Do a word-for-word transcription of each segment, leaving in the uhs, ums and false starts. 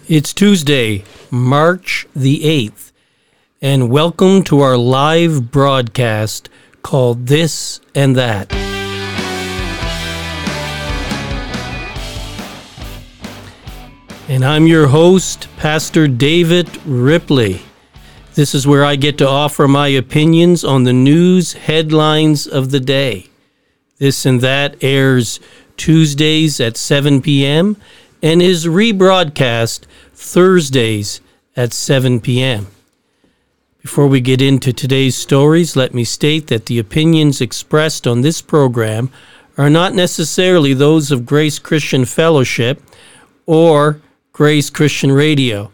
It's Tuesday, March the eighth, and welcome to our live broadcast called This and That. And I'm your host, Pastor David Ripley. This is where I get to offer my opinions on the news headlines of the day. This and That airs Tuesdays at seven p.m. and is rebroadcast Thursdays at seven p.m. Before we get into today's stories, let me state that the opinions expressed on this program are not necessarily those of Grace Christian Fellowship or Grace Christian Radio.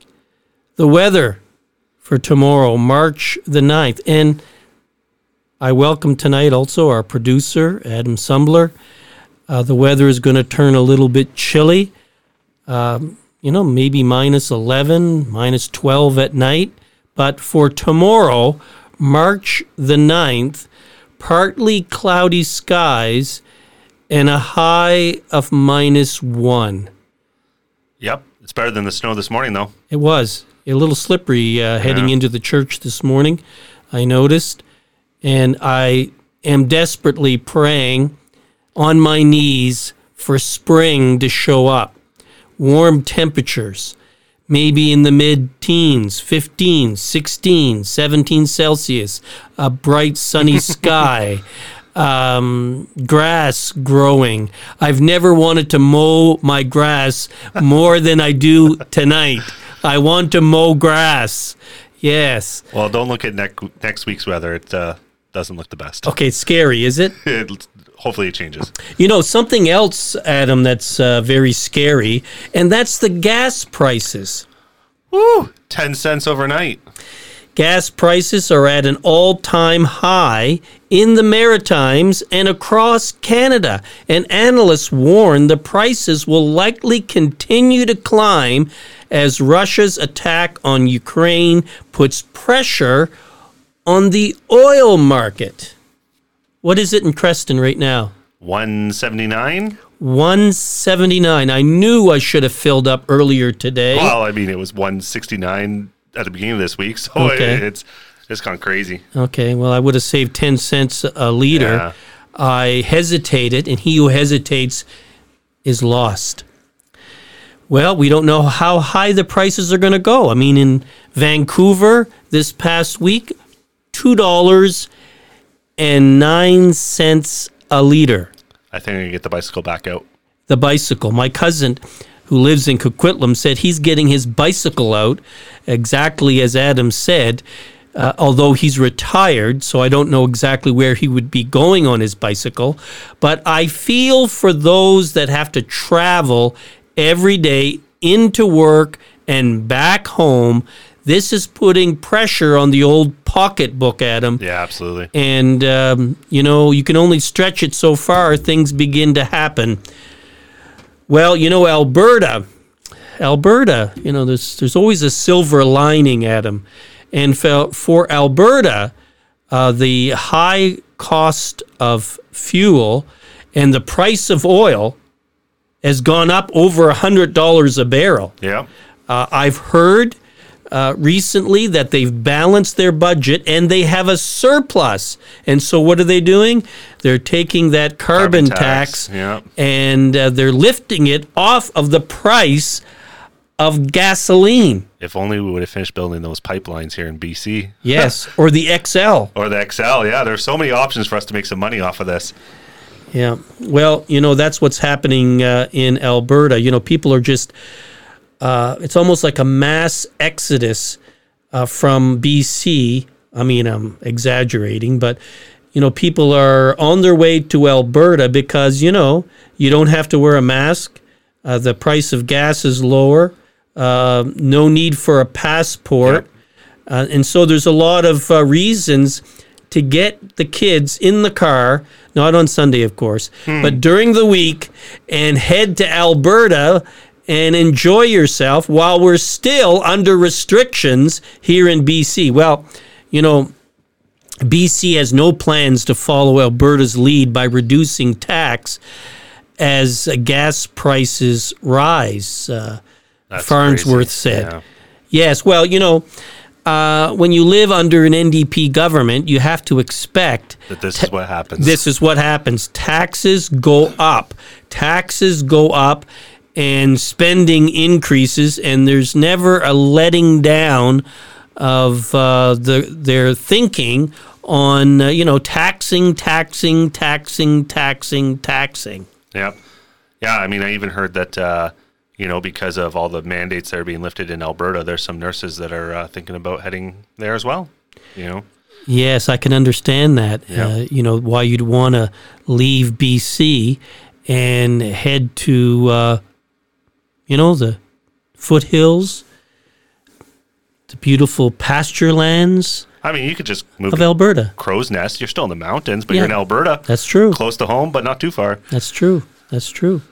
The weather for tomorrow, March the ninth, and I welcome tonight also our producer, Adam Sumbler. Uh, the weather is going to turn a little bit chilly, um, you know, maybe minus eleven, minus twelve at night. But for tomorrow, March the ninth, partly cloudy skies and a high of minus one. Yep, it's better than the snow this morning, though. It was a little slippery uh, heading Yeah. into the church this morning, I noticed. And I am desperately praying on my knees for spring to show up. Warm temperatures, maybe in the mid-teens, fifteen, sixteen, seventeen Celsius, a bright sunny sky, um, grass growing. I've never wanted to mow my grass more than I do tonight. I want to mow grass. Yes. Well, don't look at next next week's weather. It uh, doesn't look the best. Okay, scary, is it? It, hopefully it changes. You know, something else, Adam, that's uh, very scary, and that's the gas prices. Woo! Ten cents overnight. Gas prices are at an all-time high in the Maritimes and across Canada, and analysts warn the prices will likely continue to climb as Russia's attack on Ukraine puts pressure on the oil market. What is it in Creston right now? One seventy nine. one seventy-nine. I knew I should have filled up earlier today. Well, I mean, it was one sixty nine at the beginning of this week, so Okay. it, it's it's gone crazy. Okay, well, I would have saved ten cents a liter. Yeah. I hesitated, and he who hesitates is lost. Well, we don't know how high the prices are going to go. I mean, in Vancouver this past week, two dollars and nine cents a liter. I think I'm gonna get the bicycle back out. The bicycle. My cousin, who lives in Coquitlam, said he's getting his bicycle out, exactly as Adam said, uh, although he's retired, so I don't know exactly where he would be going on his bicycle. But I feel for those that have to travel every day into work and back home. This is putting pressure on the old pocketbook, Adam. Yeah, absolutely. And, um, you know, you can only stretch it so far. Things begin to happen. Well, you know, Alberta, Alberta, you know, there's there's always a silver lining, Adam. And for, for Alberta, uh, the high cost of fuel and the price of oil has gone up over one hundred dollars a barrel. Yeah. Uh, I've heard uh, recently that they've balanced their budget and they have a surplus. And so what are they doing? They're taking that carbon, Carbon tax, tax, yeah. and uh, they're lifting it off of the price of gasoline. If only we would have finished building those pipelines here in B C. Yes, or the X L. Or the X L, yeah. There's so many options for us to make some money off of this. Yeah. Well, you know, that's what's happening uh, in Alberta. You know, people are just, uh, it's almost like a mass exodus uh, from B C. I mean, I'm exaggerating, but, you know, people are on their way to Alberta because, you know, you don't have to wear a mask. Uh, the price of gas is lower. Uh, no need for a passport. Yep. Uh, and so there's a lot of uh, reasons to get the kids in the car, not on Sunday, of course, Hmm. but during the week, and head to Alberta and enjoy yourself while we're still under restrictions here in B C. Well, you know, B C has no plans to follow Alberta's lead by reducing tax as gas prices rise. Uh, That's Farnsworth crazy. said. Yeah. Yes, well, you know, uh, when you live under an N D P government, you have to expect That this ta- is what happens. This is what happens. Taxes go up. Taxes go up and spending increases, and there's never a letting down of uh, the their thinking on, uh, you know, taxing, taxing, taxing, taxing, taxing. Yeah. Yeah, I mean, I even heard that, uh, you know, because of all the mandates that are being lifted in Alberta, there's some nurses that are uh, thinking about heading there as well, you know. Yes, I can understand that. Yeah. Uh, you know, why you'd want to leave B C and head to, uh, you know, the foothills, the beautiful pasture lands I mean, you could just move of to Alberta. Crow's Nest. You're still in the mountains, but Yeah. you're in Alberta. That's true. Close to home, but not too far. That's true. That's true.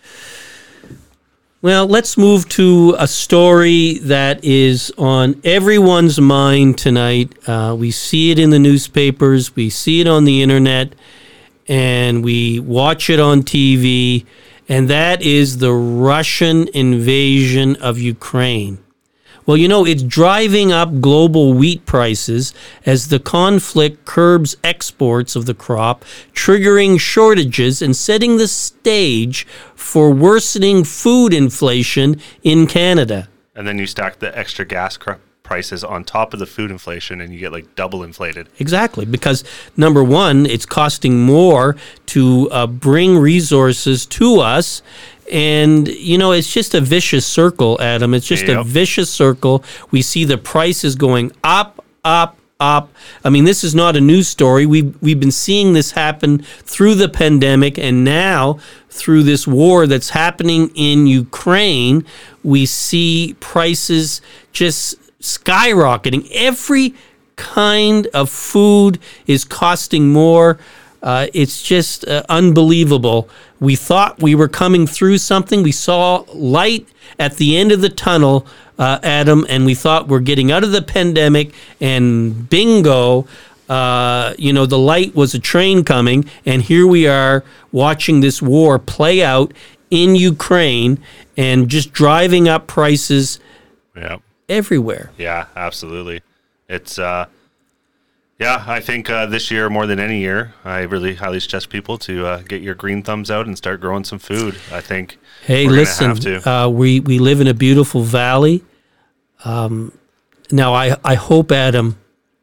Well, let's move to a story that is on everyone's mind tonight. Uh, we see it in the newspapers, we see it on the internet, and we watch it on T V, and that is the Russian invasion of Ukraine. Well, you know, it's driving up global wheat prices as the conflict curbs exports of the crop, triggering shortages and setting the stage for worsening food inflation in Canada. And then you stack the extra gas cr- prices on top of the food inflation, and you get like double inflated. Exactly, because number one, it's costing more to uh, bring resources to us. And, you know, it's just a vicious circle, Adam. It's just a Yep. vicious circle. We see the prices going up, up, up. I mean, this is not a news story. We've, we've been seeing this happen through the pandemic, and now through this war that's happening in Ukraine, we see prices just skyrocketing. Every kind of food is costing more. Uh, it's just uh, unbelievable. We thought we were coming through something. We saw light at the end of the tunnel, uh, Adam, and we thought we're getting out of the pandemic, and bingo, uh, you know, the light was a train coming, and here we are watching this war play out in Ukraine and just driving up prices Yeah. everywhere. Yeah, absolutely. It's, uh, yeah, I think uh, this year more than any year, I really highly suggest people to uh, get your green thumbs out and start growing some food. I think Hey, we're gonna listen, have to. uh, we, we live in a beautiful valley. Um, now, I, I hope, Adam,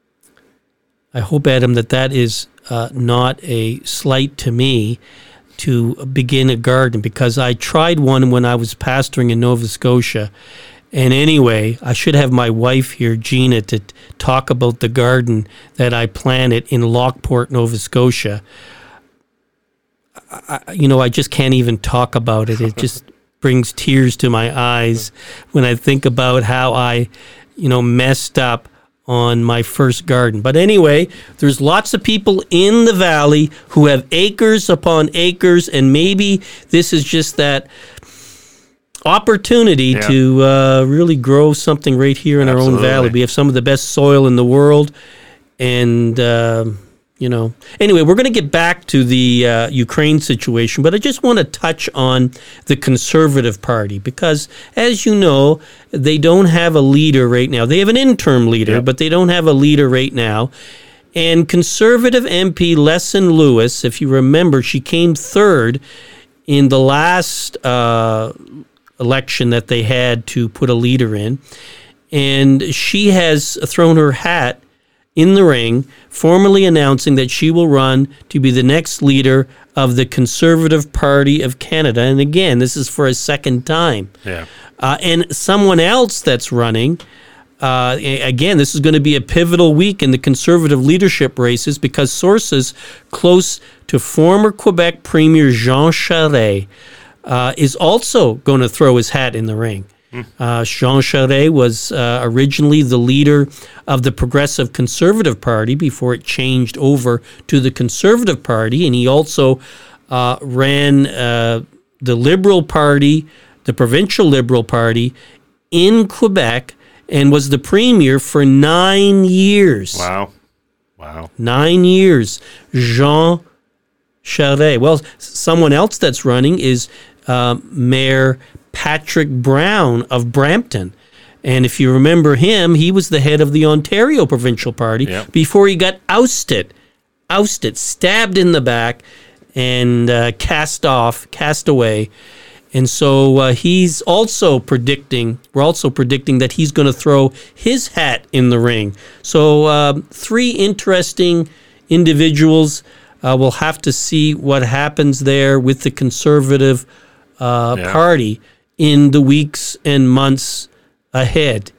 I hope, Adam, that that is uh, not a slight to me to begin a garden, because I tried one when I was pastoring in Nova Scotia. And anyway, I should have my wife here, Gina, to t- talk about the garden that I planted in Lockport, Nova Scotia. I, you know, I just can't even talk about it. It just brings tears to my eyes when I think about how I, you know, messed up on my first garden. But anyway, there's lots of people in the valley who have acres upon acres, and maybe this is just that opportunity Yeah. to uh, really grow something right here in our own Absolutely. valley. We have some of the best soil in the world, and um, you know. Anyway, we're going to get back to the uh, Ukraine situation, but I just want to touch on the Conservative Party because, as you know, they don't have a leader right now. They have an interim leader, Yep. but they don't have a leader right now. And Conservative M P Leslyn Lewis, if you remember, she came third in the last uh, election that they had to put a leader in. And she has thrown her hat in the ring, formally announcing that she will run to be the next leader of the Conservative Party of Canada. And again, this is for a second time. Yeah. Uh, and someone else that's running, uh, a- again, this is going to be a pivotal week in the Conservative leadership races because sources close to former Quebec Premier Jean Charest uh, is also going to throw his hat in the ring. Uh, Jean Charest was uh, originally the leader of the Progressive Conservative Party before it changed over to the Conservative Party, and he also uh, ran uh, the Liberal Party, the Provincial Liberal Party in Quebec, and was the premier for nine years. Wow. Wow. Nine years. Jean Charest. Well, someone else that's running is um, Mayor Patrick Brown of Brampton. And if you remember him, he was the head of the Ontario Provincial Party Yep. before he got ousted, ousted, stabbed in the back, and uh, cast off, cast away. And so uh, he's also predicting, we're also predicting that he's going to throw his hat in the ring. So um, three interesting individuals. Uh, we'll have to see what happens there with the Conservative uh, Yeah. Party in the weeks and months ahead.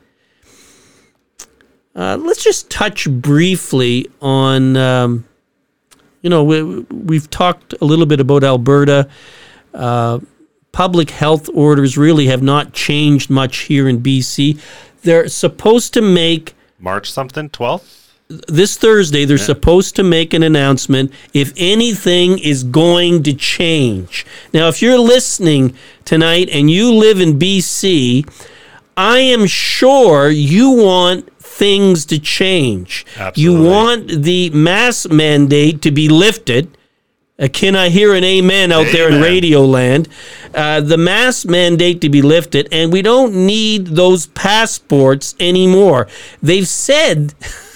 Uh, let's just touch briefly on, um, you know, we, we've talked a little bit about Alberta. Uh, public health orders really have not changed much here in B C. They're supposed to make, March something, twelfth? this Thursday, they're supposed to make an announcement if anything is going to change. Now, if you're listening tonight and you live in B C, I am sure you want things to change. Absolutely. You want the mask mandate to be lifted. Uh, can I hear an amen out there in Amen. Radio Land? Uh, the mask mandate to be lifted, and we don't need those passports anymore. They've said...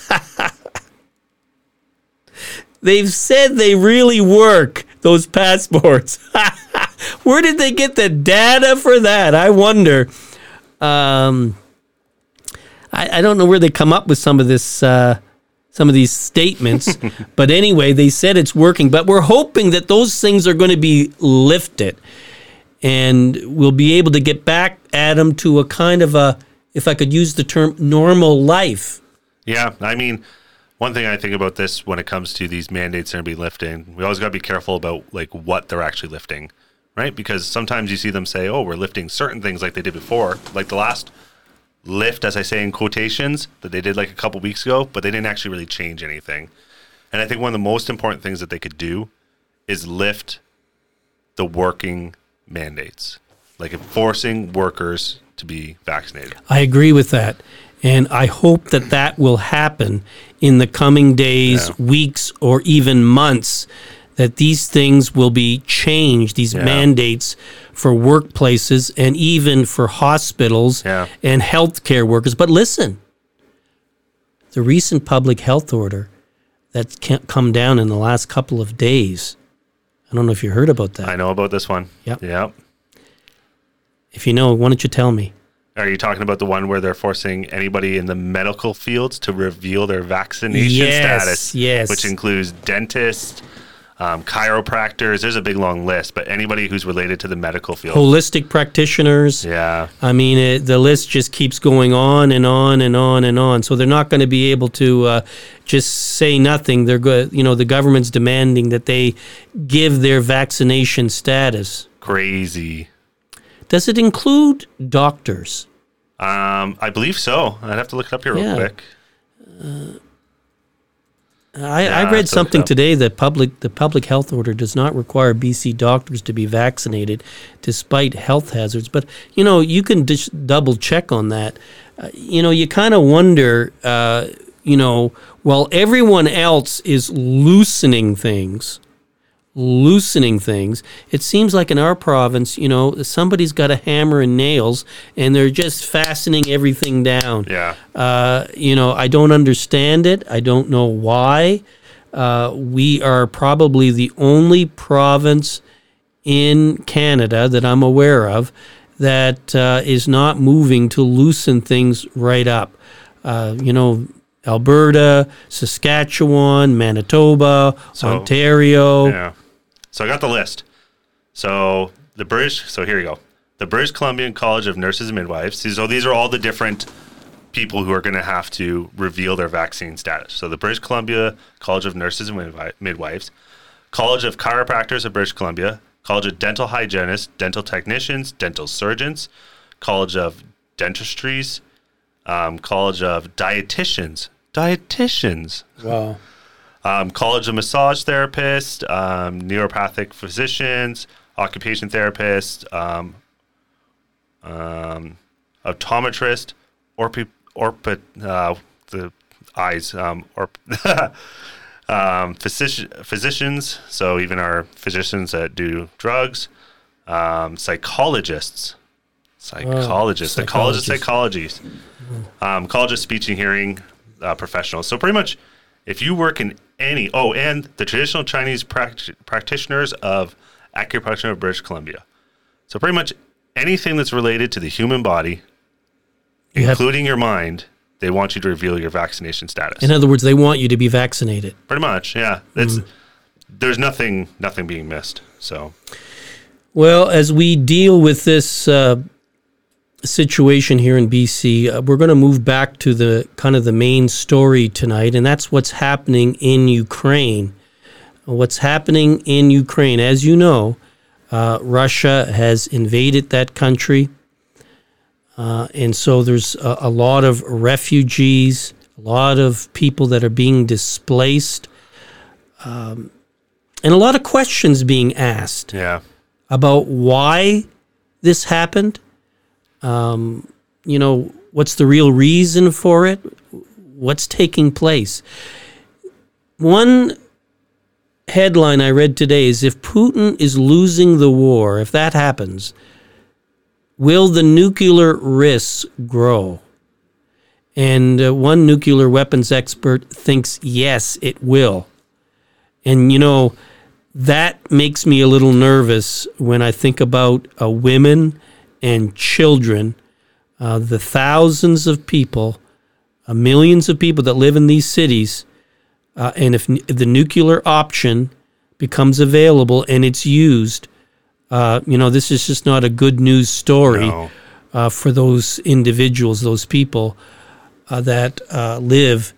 They've said they really work, those passports. Where did they get the data for that? I wonder. Um, I, I don't know where they come up with some of this, uh, some of these statements. But anyway, they said it's working. But we're hoping that those things are going to be lifted, and we'll be able to get back, Adam, to a kind of a, if I could use the term, normal life. Yeah, I mean, one thing I think about this when it comes to these mandates that are being lifted, we always got to be careful about like what they're actually lifting, right? Because sometimes you see them say, "Oh, we're lifting certain things like they did before," like the last lift, as I say in quotations, that they did like a couple weeks ago, but they didn't actually really change anything. And I think one of the most important things that they could do is lift the working mandates, like forcing workers to be vaccinated. I agree with that. And I hope that that will happen in the coming days, Yeah. weeks, or even months, that these things will be changed, these Yeah. mandates for workplaces and even for hospitals Yeah. and healthcare workers. But listen, the recent public health order that's ca- come down in the last couple of days, I don't know if you heard about that. I know about this one. Yep. Yep. If you know, why don't you tell me? Are you talking about the one where they're forcing anybody in the medical fields to reveal their vaccination Yes, status? yes. Which includes dentists, um, chiropractors. There's a big long list, but anybody who's related to the medical field. Holistic practitioners. Yeah. I mean, it, the list just keeps going on and on and on and on. So they're not going to be able to uh, just say nothing. They're good. You know, the government's demanding that they give their vaccination status. Crazy. Does it include doctors? Um, I believe so. I'd have to look it up here real Yeah. quick. I, Yeah, I I have read to look something it up. today that public the public health order does not require B C doctors to be vaccinated, despite health hazards. But you know, you can dis- double check on that. Uh, you know, you kind of wonder. Uh, you know, while everyone else is loosening things, loosening things, it seems like in our province, you know, somebody's got a hammer and nails, and they're just fastening everything down. Yeah. Uh, you know, I don't understand it. I don't know why. Uh, we are probably the only province in Canada that I'm aware of that uh, is not moving to loosen things right up. Uh, you know, Alberta, Saskatchewan, Manitoba, So, Ontario. Yeah. So I got the list. So the British, so here you go. The British Columbian College of Nurses and Midwives. So these are all the different people who are going to have to reveal their vaccine status. So the British Columbia College of Nurses and Midwi- Midwives, College of Chiropractors of British Columbia, College of Dental Hygienists, Dental Technicians, Dental Surgeons, College of Dentistries, um, College of Dietitians. Dietitians. Wow. Um, College of Massage Therapists, um, Neuropathic Physicians, Occupation Therapists, um, um, Optometrist, orpi, orpi, uh, the eyes, um, orp, um, physici- physicians, so even our physicians that do drugs, um, psychologists, psychologists, Oh, the College of psychologists. Psychology, um, College of Speech and Hearing uh, professionals. So pretty much, if you work in any, oh, and the traditional Chinese pract- practitioners of acupuncture of British Columbia. So pretty much anything that's related to the human body, You have- including your mind, they want you to reveal your vaccination status. In other words, they want you to be vaccinated. Pretty much, yeah. It's there's nothing nothing being missed. So, Well, as we deal with this uh, situation here in B C, uh, we're going to move back to the kind of the main story tonight, and that's what's happening in Ukraine. What's happening in Ukraine, as you know, uh, Russia has invaded that country. Uh, and so there's a, a lot of refugees, a lot of people that are being displaced, um, and a lot of questions being asked yeah. about why this happened. Um, you know, what's the real reason for it? What's taking place? One headline I read today is if Putin is losing the war, if that happens, will the nuclear risks grow? And uh, one nuclear weapons expert thinks, yes, it will. And, you know, that makes me a little nervous when I think about uh, women and children, uh, the thousands of people, uh, millions of people that live in these cities. Uh, and if, n- if the nuclear option becomes available and it's used, Uh, you know, this is just not a good news story No. uh, for those individuals, those people uh, that uh, live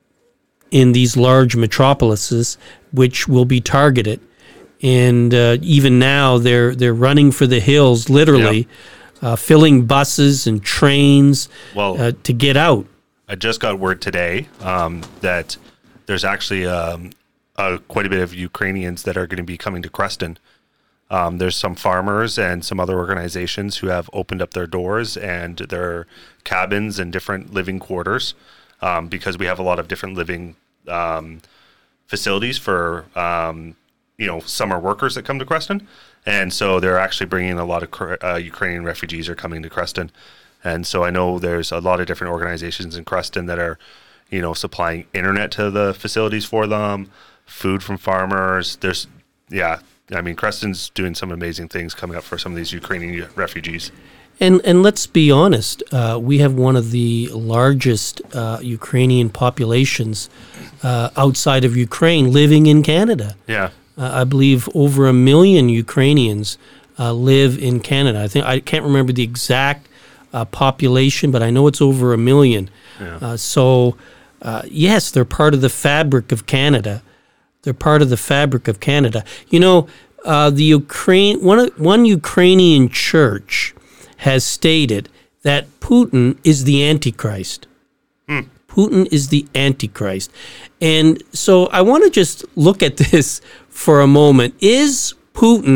in these large metropolises, which will be targeted. And uh, even now, they're they're running for the hills, literally, uh, filling buses and trains Well, uh, to get out. I just got word today um, that there's actually um, uh, quite a bit of Ukrainians that are going to be coming to Creston. Um, there's some farmers and some other organizations who have opened up their doors and their cabins and different living quarters um, because we have a lot of different living um, facilities for um, you know summer workers that come to Creston, and so they're actually bringing a lot of uh, Ukrainian refugees are coming to Creston, and so I know there's a lot of different organizations in Creston that are you know supplying internet to the facilities for them, food from farmers. There's yeah. I mean, Creston's doing some amazing things coming up for some of these Ukrainian refugees. And and let's be honest, uh, we have one of the largest uh, Ukrainian populations uh, outside of Ukraine living in Canada. Yeah. Uh, I believe over a million Ukrainians uh, live in Canada. I think I can't remember the exact uh, population, but I know it's over a million. Yeah. Uh, so, uh, yes, they're part of the fabric of Canada. They're part of the fabric of Canada. You know, uh, the Ukraine one one Ukrainian church has stated that Putin is the Antichrist. Hmm. Putin is the Antichrist. And so I want to just look at this for a moment. Is Putin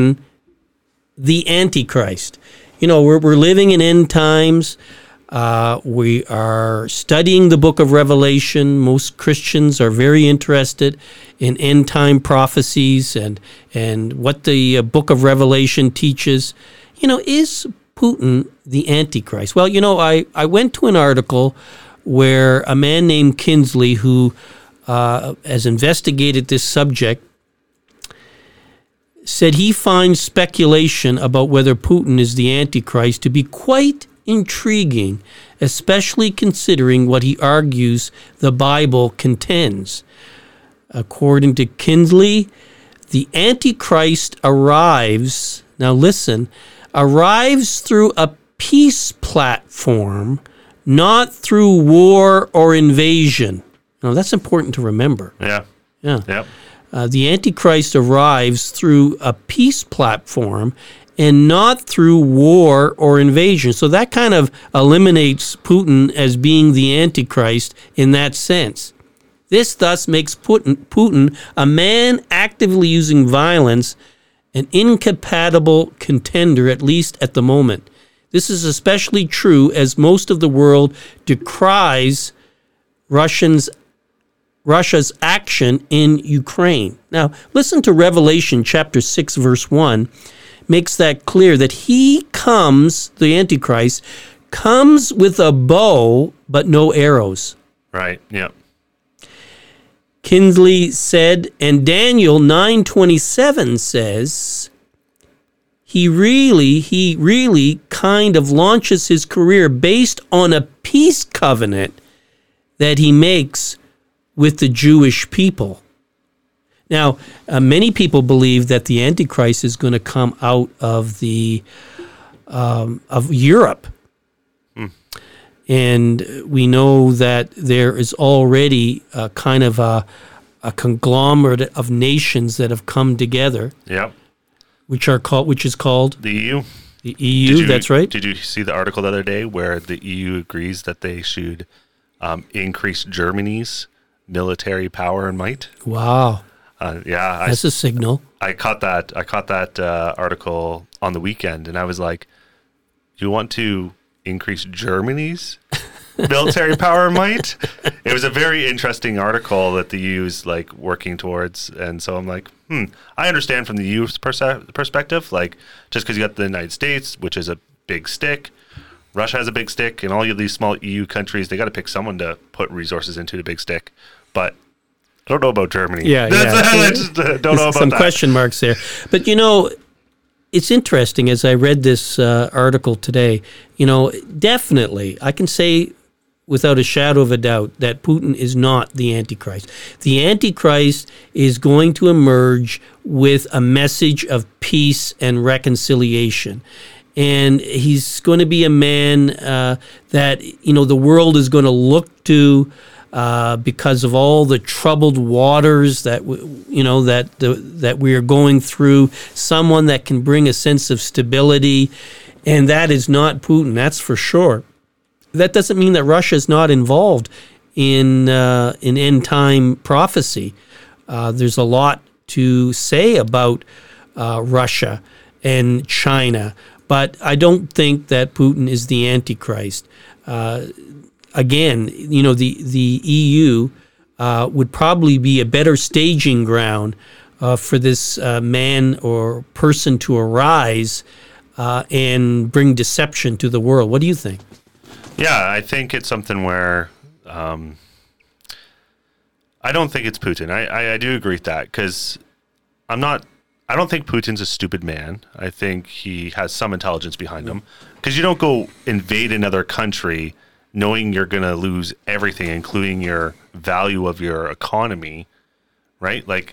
the Antichrist? You know, we're we're living in end times. Uh, we are studying the book of Revelation. Most Christians are very interested in end time prophecies and and what the uh, book of Revelation teaches. You know, is Putin the Antichrist? Well, you know, I, I went to an article where a man named Kinsley, who uh, has investigated this subject, said he finds speculation about whether Putin is the Antichrist to be quite intriguing, especially considering what he argues the Bible contends. According to Kinsley, the Antichrist arrives, now listen, arrives through a peace platform, not through war or invasion. Now, that's important to remember. Yeah. Yeah. Yep. Uh, the Antichrist arrives through a peace platform and not through war or invasion. So that kind of eliminates Putin as being the Antichrist in that sense. This thus makes Putin, Putin a man actively using violence, an incompatible contender, at least at the moment. This is especially true as most of the world decries Russians Russia's action in Ukraine. Now, listen to Revelation chapter six, verse one. makes that clear, that he comes, the Antichrist, comes with a bow, but no arrows. Right, yeah. Kinsley said, and Daniel nine twenty-seven says, he really, he really kind of launches his career based on a peace covenant that he makes with the Jewish people. Now, uh, many people believe that the Antichrist is going to come out of the um, of Europe. Mm. And we know that there is already a kind of a, a conglomerate of nations that have come together. Yep. Which are called, which is called the E U. The E U. You, that's right. Did you see the article the other day where the E U agrees that they should um, increase Germany's military power and might? Wow. Uh, yeah, that's I, a signal. I caught that. I caught that uh, article on the weekend, and I was like, "You want to increase Germany's military power and might?" It was a very interesting article that the E U's like working towards, and so I'm like, "Hmm." I understand from the E U's perse- perspective, like just because you got the United States, which is a big stick, Russia has a big stick, and all of these small E U countries, they got to pick someone to put resources into the big stick, but. I don't know about Germany. Yeah, That's, yeah. I just uh, don't know about some that. question marks there. But, you know, it's interesting as I read this uh, article today, you know, definitely I can say without a shadow of a doubt that Putin is not the Antichrist. The Antichrist is going to emerge with a message of peace and reconciliation. And he's going to be a man uh, that, you know, the world is going to look to Uh, because of all the troubled waters that w- you know that the, that we are going through, someone that can bring a sense of stability, and that is not Putin. That's for sure. That doesn't mean that Russia is not involved in uh, in end time prophecy. Uh, there's a lot to say about uh, Russia and China, but I don't think that Putin is the Antichrist. Uh, Again, you know, the, the E U uh, would probably be a better staging ground uh, for this uh, man or person to arise uh, and bring deception to the world. What do you think? Yeah, I think it's something where um, I don't think it's Putin. I, I, I do agree with that because I'm not. I don't think Putin's a stupid man. I think he has some intelligence behind him because you don't go invade another country knowing you're going to lose everything, including your value of your economy, right? Like,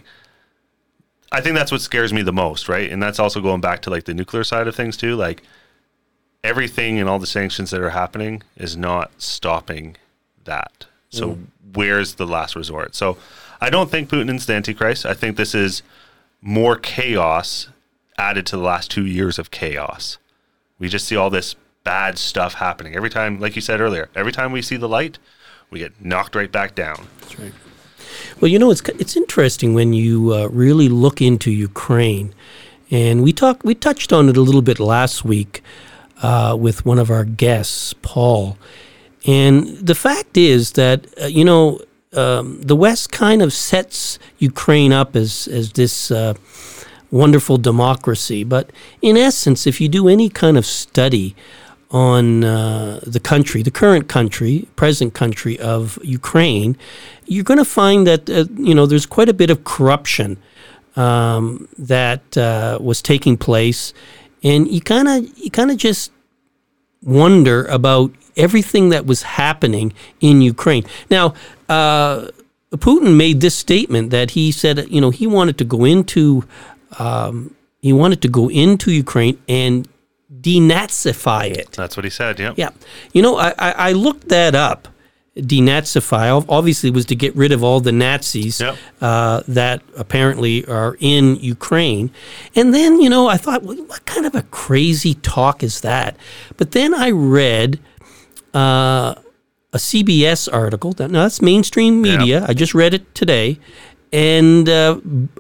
I think that's what scares me the most, right? And that's also going back to like the nuclear side of things too. Like, everything and all the sanctions that are happening is not stopping that. So mm. where's the last resort? So I don't think Putin's the Antichrist. I think this is more chaos added to the last two years of chaos. We just see all this bad stuff happening every time. Like you said earlier, every time we see the light, we get knocked right back down. That's right. Well, you know, it's it's interesting when you uh, really look into Ukraine, and we talked we touched on it a little bit last week uh, with one of our guests, Paul. And the fact is that uh, you know um, the West kind of sets Ukraine up as as this uh, wonderful democracy, but in essence, if you do any kind of study on uh, the country, the current country, present country of Ukraine, you're going to find that, uh, you know, there's quite a bit of corruption um, that uh, was taking place. And you kind of you kind of just wonder about everything that was happening in Ukraine. Now, uh, Putin made this statement that he said, you know, he wanted to go into, um, he wanted to go into Ukraine and denazify it. That's what he said, yeah. Yeah. You know, I, I, I looked that up. Denazify, obviously, was to get rid of all the Nazis yep. uh, that apparently are in Ukraine. And then, you know, I thought, well, what kind of a crazy talk is that? But then I read uh, a C B S article. That, now, that's mainstream media. Yep. I just read it today. And uh,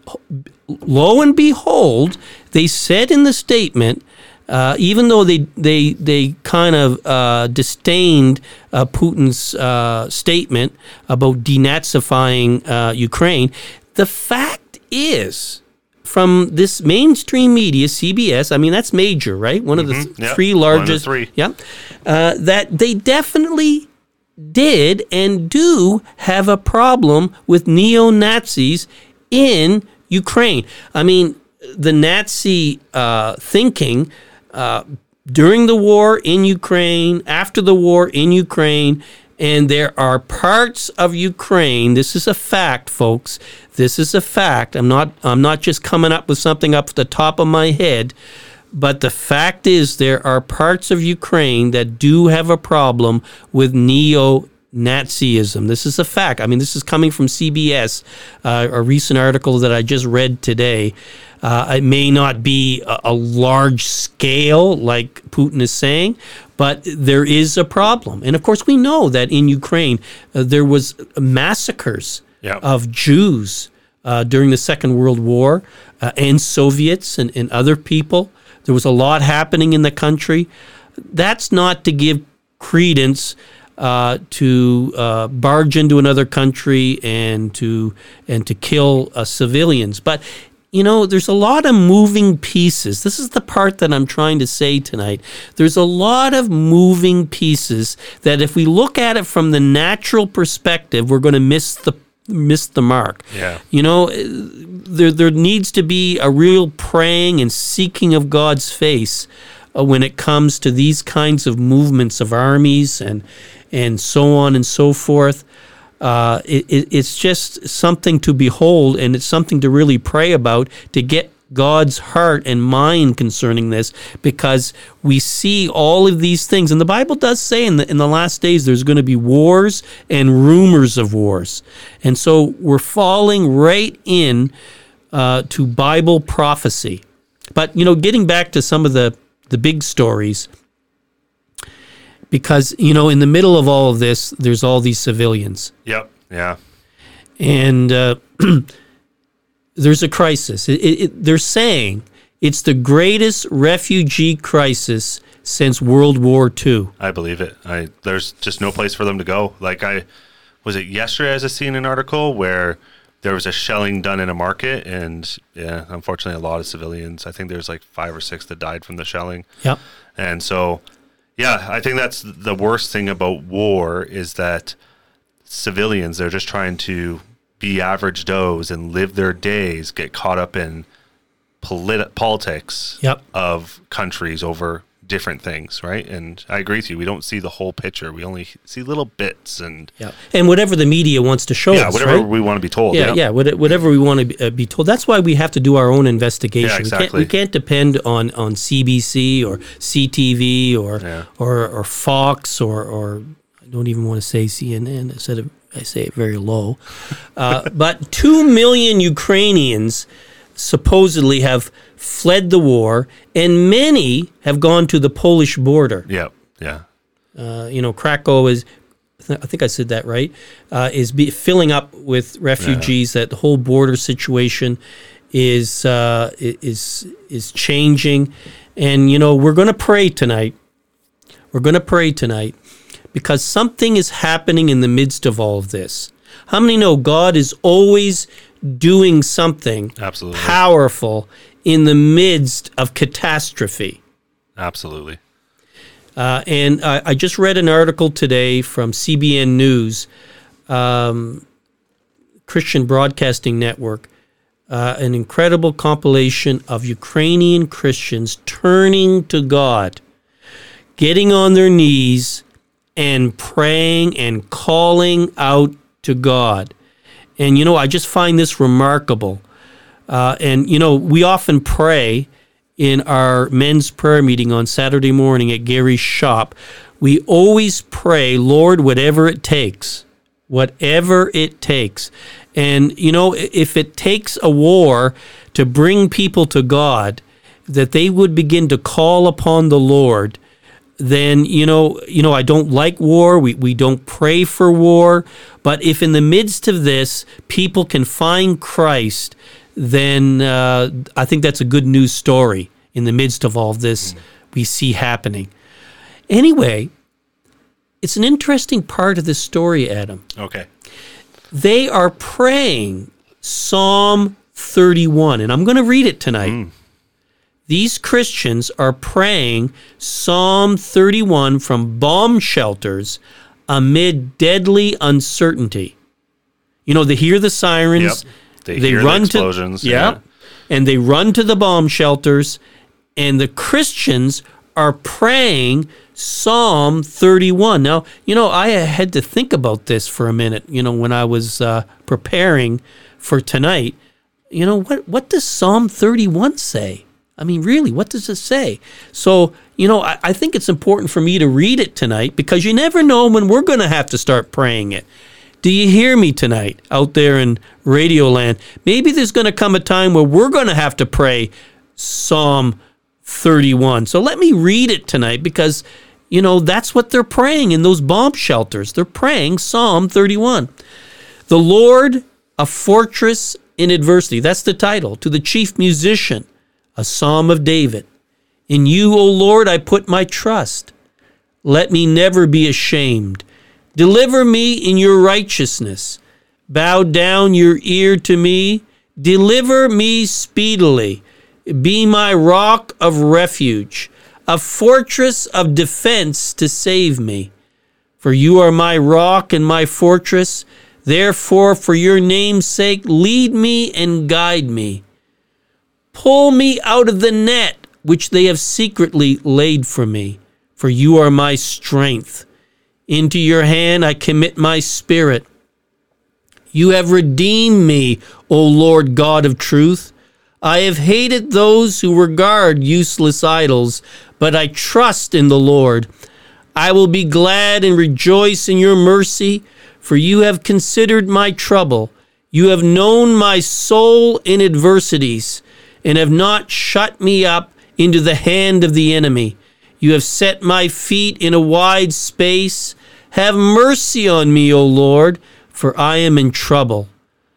lo and behold, they said in the statement, Uh, even though they they they kind of uh, disdained uh, Putin's uh, statement about denazifying uh, Ukraine, the fact is from this mainstream media, C B S, I mean, that's major, right? One of the th- Yep. three One of the largest. three. Yeah. Uh, that they definitely did and do have a problem with neo-Nazis in Ukraine. I mean, the Nazi uh, thinking uh, during the war in Ukraine, after the war in Ukraine, and there are parts of Ukraine. This is a fact, folks. This is a fact. I'm not. I'm not just coming up with something up the top of my head. But the fact is, there are parts of Ukraine that do have a problem with neo-Nazism. This is a fact. I mean, this is coming from C B S, uh, a recent article that I just read today. Uh, it may not be a, a large scale like Putin is saying, but there is a problem. And of course, we know that in Ukraine, uh, there was massacres Yep. of Jews uh, during the Second World War uh, and Soviets and, and other people. There was a lot happening in the country. That's not to give credence uh, to uh, barge into another country and to and to kill uh, civilians. But you know, there's a lot of moving pieces. This is the part that I'm trying to say tonight. There's a lot of moving pieces that if we look at it from the natural perspective, we're going to miss the miss the mark. Yeah. You know, there there needs to be a real praying and seeking of God's face uh, when it comes to these kinds of movements of armies and and so on and so forth. Uh, it, it, it's just something to behold, and it's something to really pray about to get God's heart and mind concerning this, because we see all of these things. And the Bible does say in the, in the last days there's going to be wars and rumors of wars. And so we're falling right in uh, to Bible prophecy. But, you know, getting back to some of the, the big stories, because, you know, in the middle of all of this, there's all these civilians. Yep. Yeah. And uh, there's a crisis. It, it, they're saying it's the greatest refugee crisis since World War Two. I believe it. I there's just no place for them to go. Like I was it yesterday as I seen an article where there was a shelling done in a market, and yeah, unfortunately, a lot of civilians. I think there's like five or six that died from the shelling. Yep. And so, yeah, I think that's the worst thing about war is that civilians, they're just trying to be average Joes and live their days, get caught up in polit- politics Yep. of countries over different things, right? And I agree with you. We don't see the whole picture. We only see little bits and Yeah. And whatever the media wants to show yeah, us, whatever right? we want to be told. Yeah, yeah, what- whatever we want to be, uh, be told. That's why we have to do our own investigation. Yeah, exactly. We can't, we can't depend on, on C B C or C T V or Yeah. or, or Fox or, or I don't even want to say C N N. I said it, I say it very low. Uh, but two million Ukrainians supposedly have fled the war, and many have gone to the Polish border. Yeah. Yeah. Uh, you know, Krakow is, I think I said that right, uh, is be filling up with refugees. That the whole border situation is uh, is is changing, and you know, we're going to pray tonight. We're going to pray tonight because something is happening in the midst of all of this. How many know God is always doing something Absolutely. powerful in the midst of catastrophe? Absolutely. Uh, and I, I just read an article today from C B N News, um, Christian Broadcasting Network, uh, an incredible compilation of Ukrainian Christians turning to God, getting on their knees and praying and calling out to God. And, you know, I just find this remarkable. Uh, and, you know, we often pray in our men's prayer meeting on Saturday morning at Gary's shop. We always pray, Lord, whatever it takes, whatever it takes. And, you know, if it takes a war to bring people to God, that they would begin to call upon the Lord, then, you know, you know, I don't like war. We, we don't pray for war. But if in the midst of this, people can find Christ, then uh, I think that's a good news story in the midst of all this we see happening. Anyway, it's an interesting part of this story, Adam. Okay. They are praying Psalm thirty-one, and I'm going to read it tonight. Mm. These Christians are praying Psalm thirty-one from bomb shelters amid deadly uncertainty. You know, they hear the sirens. Yep. They, they hear run the explosions. To, yeah, yeah, and they run to the bomb shelters, and the Christians are praying Psalm thirty-one. Now, you know, I had to think about this for a minute, you know, when I was uh, preparing for tonight. You know, what, what does Psalm thirty-one say? I mean, really, what does it say? So, you know, I, I think it's important for me to read it tonight because you never know when we're going to have to start praying it. Do you hear me tonight out there in Radio Land? Maybe there's going to come a time where we're going to have to pray Psalm thirty-one. So let me read it tonight because, you know, that's what they're praying in those bomb shelters. They're praying Psalm thirty-one. The Lord, a fortress in adversity. That's the title. To the chief musician, a psalm of David. In you, O Lord, I put my trust. Let me never be ashamed. Deliver me in your righteousness. Bow down your ear to me. Deliver me speedily. Be my rock of refuge, a fortress of defense to save me. For you are my rock and my fortress. Therefore, for your name's sake, lead me and guide me. Pull me out of the net which they have secretly laid for me, for you are my strength. Into your hand I commit my spirit. You have redeemed me, O Lord God of truth. I have hated those who regard useless idols, but I trust in the Lord. I will be glad and rejoice in your mercy, for you have considered my trouble. You have known my soul in adversities, and have not shut me up into the hand of the enemy. You have set my feet in a wide space. Have mercy on me, O Lord, for I am in trouble.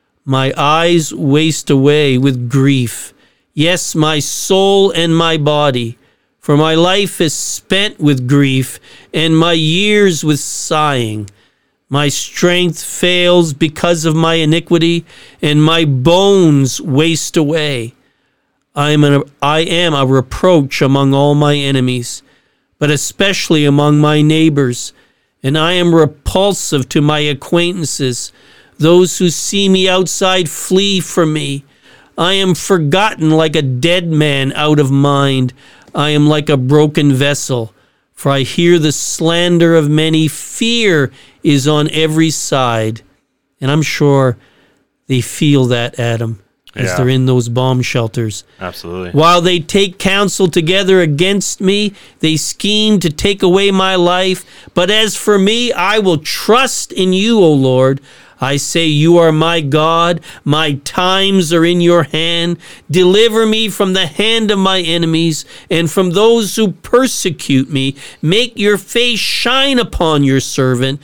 My eyes waste away with grief. Yes, my soul and my body. For my life is spent with grief, and my years with sighing. My strength fails because of my iniquity, and my bones waste away. I am, a, I am a reproach among all my enemies, but especially among my neighbors, and I am repulsive to my acquaintances. Those who see me outside flee from me. I am forgotten like a dead man out of mind. I am like a broken vessel, for I hear the slander of many. Fear is on every side. And I'm sure they feel that, Adam, as yeah. they're in those bomb shelters. Absolutely. While they take counsel together against me, they scheme to take away my life. But as for me, I will trust in you, O Lord. I say, you are my God. My times are in your hand. Deliver me from the hand of my enemies and from those who persecute me. Make your face shine upon your servant.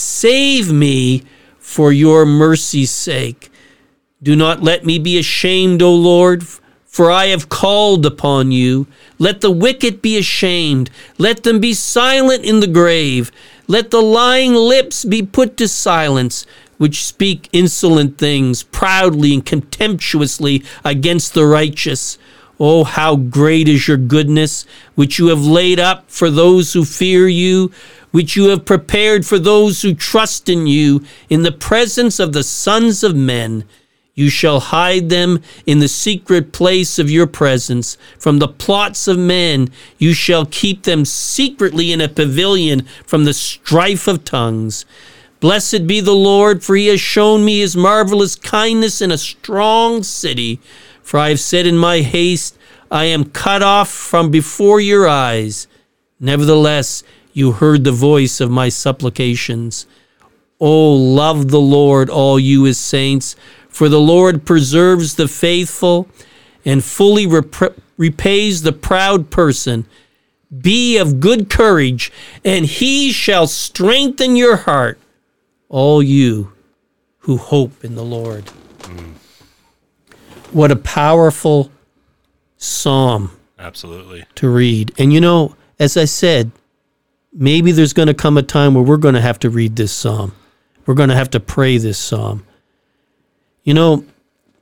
Save me for your mercy's sake. Do not let me be ashamed, O Lord, for I have called upon you. Let the wicked be ashamed. Let them be silent in the grave. Let the lying lips be put to silence, which speak insolent things proudly and contemptuously against the righteous. Oh, how great is your goodness, which you have laid up for those who fear you, which you have prepared for those who trust in you, in the presence of the sons of men. You shall hide them in the secret place of your presence. From the plots of men, you shall keep them secretly in a pavilion from the strife of tongues. Blessed be the Lord, for he has shown me his marvelous kindness in a strong city. For I have said in my haste, I am cut off from before your eyes. Nevertheless, you heard the voice of my supplications. Oh, love the Lord, all you his saints, for the Lord preserves the faithful and fully rep- repays the proud person. Be of good courage, and he shall strengthen your heart, all you who hope in the Lord. Mm. What a powerful psalm. Absolutely. To read. And you know, as I said, maybe there's going to come a time where we're going to have to read this psalm. We're going to have to pray this psalm. You know,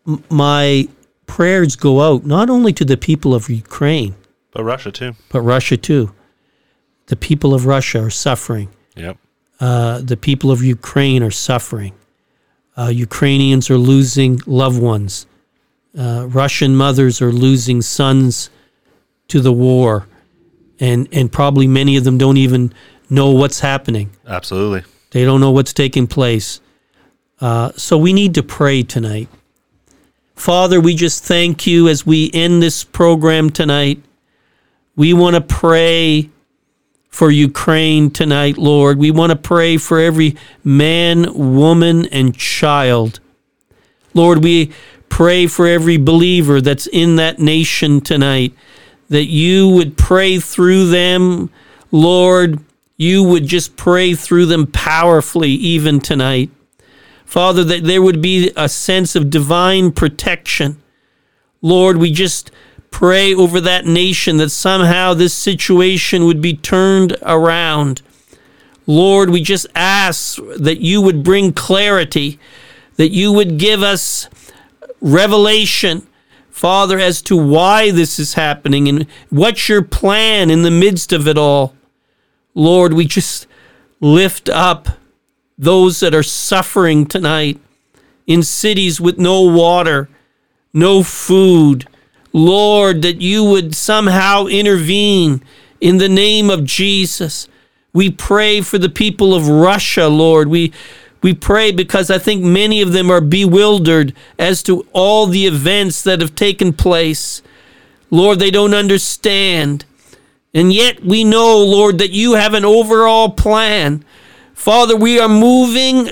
m- my prayers go out not only to the people of Ukraine, But Russia too. but Russia too. The people of Russia are suffering. Yep. Uh, the people of Ukraine are suffering. Uh, Ukrainians are losing loved ones. Uh, Russian mothers are losing sons to the war, and and probably many of them don't even know what's happening. Absolutely. They don't know what's taking place. Uh, so we need to pray tonight. Father, we just thank you as we end this program tonight. We want to pray for Ukraine tonight, Lord. We want to pray for every man, woman, and child. Lord, we pray for every believer that's in that nation tonight, that you would pray through them, Lord. You would just pray through them powerfully even tonight. Father, that there would be a sense of divine protection. Lord, we just pray over that nation that somehow this situation would be turned around. Lord, we just ask that you would bring clarity, that you would give us revelation, Father, as to why this is happening and what's your plan in the midst of it all. Lord, we just lift up those that are suffering tonight in cities with no water, no food. Lord, that you would somehow intervene in the name of Jesus. We pray for the people of Russia, Lord. We we pray because I think many of them are bewildered as to all the events that have taken place. Lord, they don't understand. And yet we know, Lord, that you have an overall plan. Father, we are moving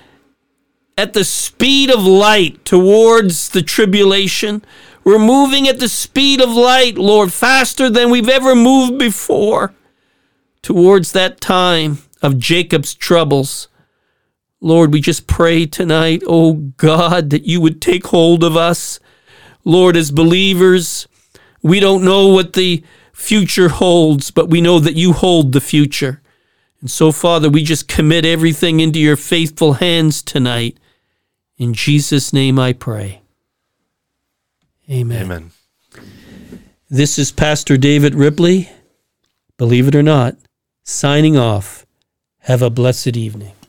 at the speed of light towards the tribulation. We're moving at the speed of light, Lord, faster than we've ever moved before, towards that time of Jacob's troubles. Lord, we just pray tonight, oh God, that you would take hold of us. Lord, as believers, we don't know what the future holds, but we know that you hold the future. And so, Father, we just commit everything into your faithful hands tonight. In Jesus' name I pray. Amen. Amen. This is Pastor David Ripley, believe it or not, signing off. Have a blessed evening.